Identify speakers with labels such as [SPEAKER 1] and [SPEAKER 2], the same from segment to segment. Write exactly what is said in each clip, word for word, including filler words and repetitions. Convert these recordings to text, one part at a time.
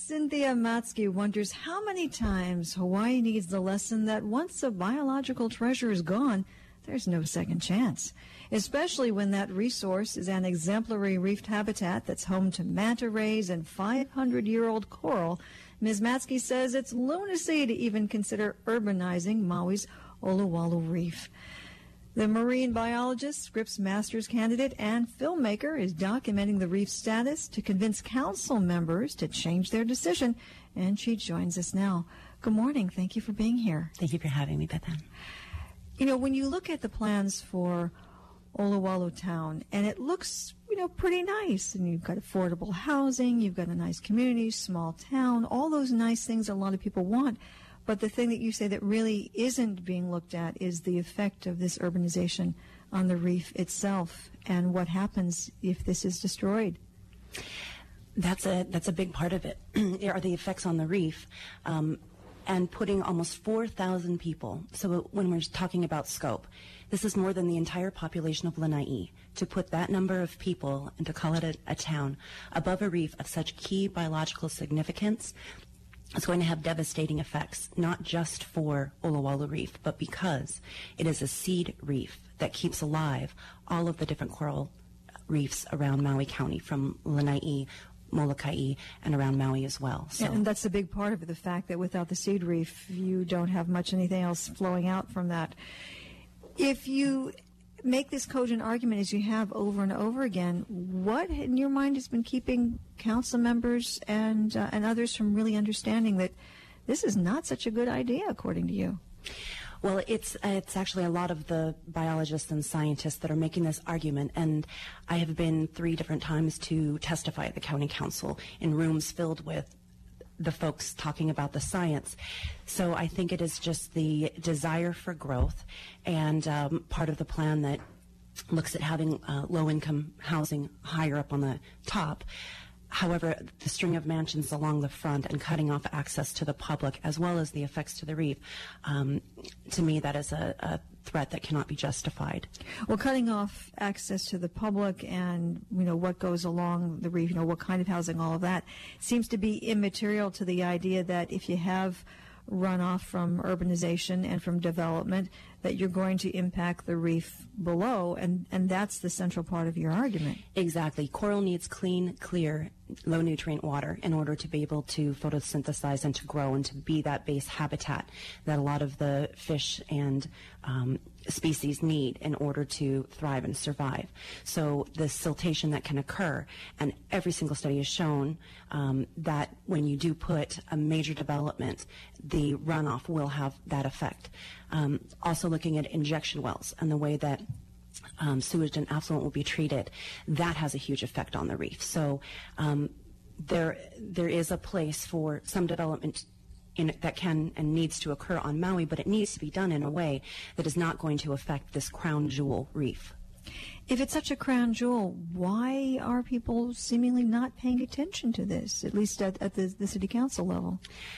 [SPEAKER 1] Cynthia Matsky wonders how many times Hawaii needs the lesson that once a biological treasure is gone, there's no second chance, especially when that resource is an exemplary reefed habitat that's home to manta rays and five hundred year old coral. Miz Matsky says it's lunacy to even consider urbanizing Maui's Olowalu Reef. The marine biologist, Scripps Master's candidate, and filmmaker is documenting the reef's status to convince council members to change their decision, and she joins us now. Good morning. Thank you for being here.
[SPEAKER 2] Thank you for having me, Beth Ann.
[SPEAKER 1] You know, when you look at the plans for Olowalu Town, and it looks, you know, pretty nice, and you've got affordable housing, you've got a nice community, small town, all those nice things a lot of people want. But the thing that you say that really isn't being looked at is the effect of this urbanization on the reef itself and what happens if this is destroyed.
[SPEAKER 2] That's a that's a big part of it. There are the effects on the reef. Um, and putting almost four thousand people, so when we're talking about scope, this is more than the entire population of Lanai. To put that number of people and to call it a, a town above a reef of such key biological significance, it's going to have devastating effects, not just for Olowalu Reef, but because it is a seed reef that keeps alive all of the different coral reefs around Maui County, from Lanai, Molokai, and around Maui as well. So.
[SPEAKER 1] And that's a big part of it, the fact that without the seed reef, you don't have much anything else flowing out from that. If you make this cogent argument as you have over and over again, what in your mind has been keeping council members and uh, and others from really understanding that this is not such a good idea, according to you?
[SPEAKER 2] Well, it's it's actually a lot of the biologists and scientists that are making this argument, and I have been three different times to testify at the county council in rooms filled with the folks talking about the science. So I think it is just the desire for growth, and um, part of the plan that looks at having uh, low-income housing higher up on the top. However, the string of mansions along the front and cutting off access to the public, as well as the effects to the reef, um, to me that is a, a threat that cannot be justified.
[SPEAKER 1] Well, cutting off access to the public and, you know, what goes along the reef, you know, what kind of housing, all of that, seems to be immaterial to the idea that if you have runoff from urbanization and from development, that you're going to impact the reef below, and, and that's the central part of your argument.
[SPEAKER 2] Exactly. Coral needs clean, clear, low-nutrient water in order to be able to photosynthesize and to grow and to be that base habitat that a lot of the fish and um, species need in order to thrive and survive. So the siltation that can occur, and every single study has shown um, that when you do put a major development, the runoff will have that effect. Um, also looking at injection wells and the way that um, sewage and effluent will be treated, that has a huge effect on the reef. So um, there there is a place for some development in it that can and needs to occur on Maui, but it needs to be done in a way that is not going to affect this crown jewel reef.
[SPEAKER 1] If it's such a crown jewel, why are people seemingly not paying attention to this, at least at, at the, the city council level?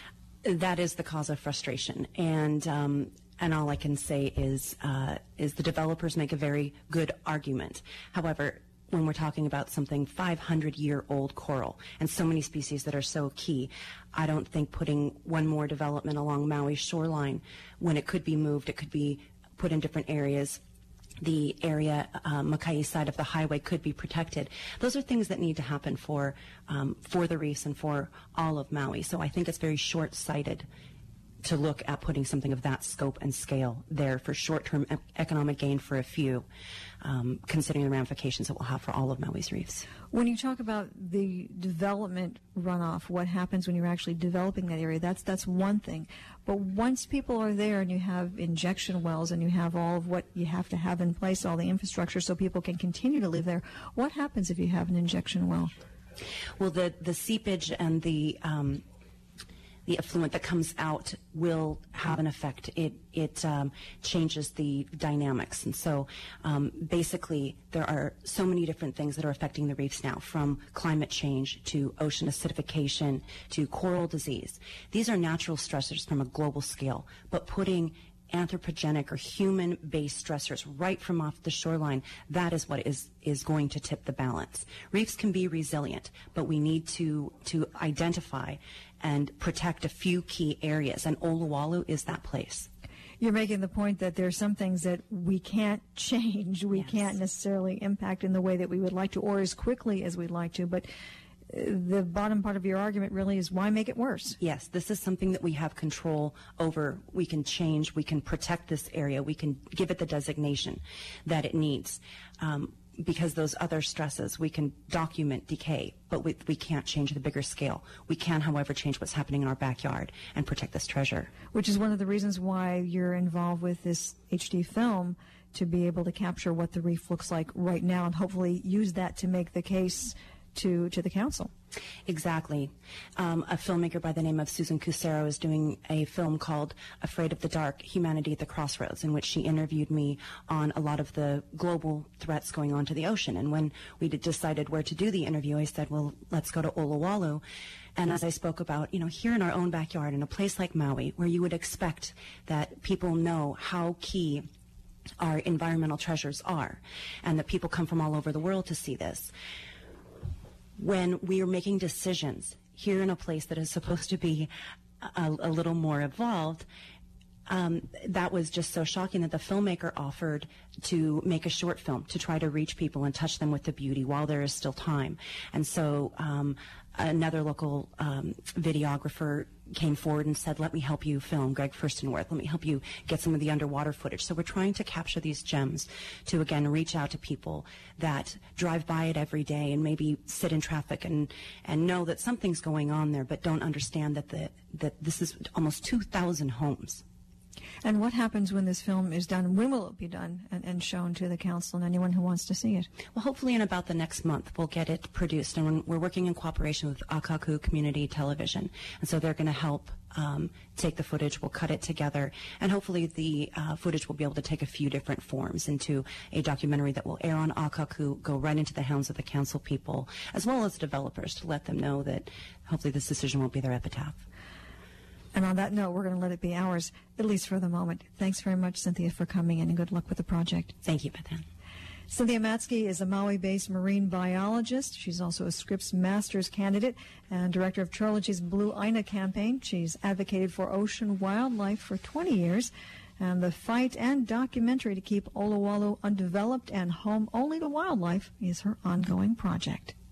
[SPEAKER 2] That is the cause of frustration, and um, and all I can say is uh, is the developers make a very good argument. However, when we're talking about something five hundred year old coral and so many species that are so key, I don't think putting one more development along Maui's shoreline, when it could be moved, it could be put in different areas. The area, uh, Makai side of the highway could be protected. Those are things that need to happen for um, for the reefs and for all of Maui. So I think it's very short-sighted to look at putting something of that scope and scale there for short-term e- economic gain for a few, um, considering the ramifications it will have for all of Maui's reefs.
[SPEAKER 1] When you talk about the development runoff, what happens when you're actually developing that area, that's that's one thing. But once people are there and you have injection wells and you have all of what you have to have in place, all the infrastructure so people can continue to live there, what happens if you have an injection well?
[SPEAKER 2] Well, the, the seepage and the... Um, the effluent that comes out will have an effect. It it um, changes the dynamics, and so um, basically there are so many different things that are affecting the reefs now, from climate change to ocean acidification to coral disease. These are natural stressors from a global scale, but putting anthropogenic or human-based stressors right from off the shoreline, that is what is, is going to tip the balance. Reefs can be resilient, but we need to, to identify and protect a few key areas, and Olowalu is that place.
[SPEAKER 1] You're making the point that there are some things that we can't change, we
[SPEAKER 2] Yes.
[SPEAKER 1] can't necessarily impact in the way that we would like to or as quickly as we'd like to, but the bottom part of your argument really is, why make it worse?
[SPEAKER 2] Yes, this is something that we have control over. We can change, we can protect this area, we can give it the designation that it needs. Um, because those other stresses, we can document decay, but we, we can't change the bigger scale. We can, however, change what's happening in our backyard and protect this treasure.
[SPEAKER 1] Which is one of the reasons why you're involved with this H D film, to be able to capture what the reef looks like right now and hopefully use that to make the case to to the council.
[SPEAKER 2] Exactly. Um, a filmmaker by the name of Susan Cusero is doing a film called Afraid of the Dark, Humanity at the Crossroads, in which she interviewed me on a lot of the global threats going on to the ocean. And when we did decided where to do the interview, I said, well, let's go to Olowalu. And as I spoke about, you know, here in our own backyard, in a place like Maui, where you would expect that people know how key our environmental treasures are, and that people come from all over the world to see this. When we are making decisions here in a place that is supposed to be a, a little more evolved, um, that was just so shocking that the filmmaker offered to make a short film to try to reach people and touch them with the beauty while there is still time. And so um, another local um, videographer came forward and said, let me help you film, Greg Furstenworth. Let me help you get some of the underwater footage. So we're trying to capture these gems to, again, reach out to people that drive by it every day and maybe sit in traffic and, and know that something's going on there, but don't understand that, the, that this is almost two thousand homes.
[SPEAKER 1] And what happens when this film is done? When will it be done and, and shown to the council and anyone who wants to see it?
[SPEAKER 2] Well, hopefully in about the next month we'll get it produced, and we're working in cooperation with Akaku Community Television, and so they're going to help um, take the footage. We'll cut it together, and hopefully the uh, footage will be able to take a few different forms into a documentary that will air on Akaku, go right into the hands of the council people, as well as developers, to let them know that hopefully this decision won't be their epitaph.
[SPEAKER 1] And on that note, we're going to let it be ours, at least for the moment. Thanks very much, Cynthia, for coming in, and good luck with the project.
[SPEAKER 2] Thank you, Beth Ann.
[SPEAKER 1] Cynthia Matzke is a Maui-based marine biologist. She's also a Scripps Master's candidate and director of Trilogy's Blue Aina campaign. She's advocated for ocean wildlife for twenty years. And the fight and documentary to keep Olowalu undeveloped and home only to wildlife is her ongoing project.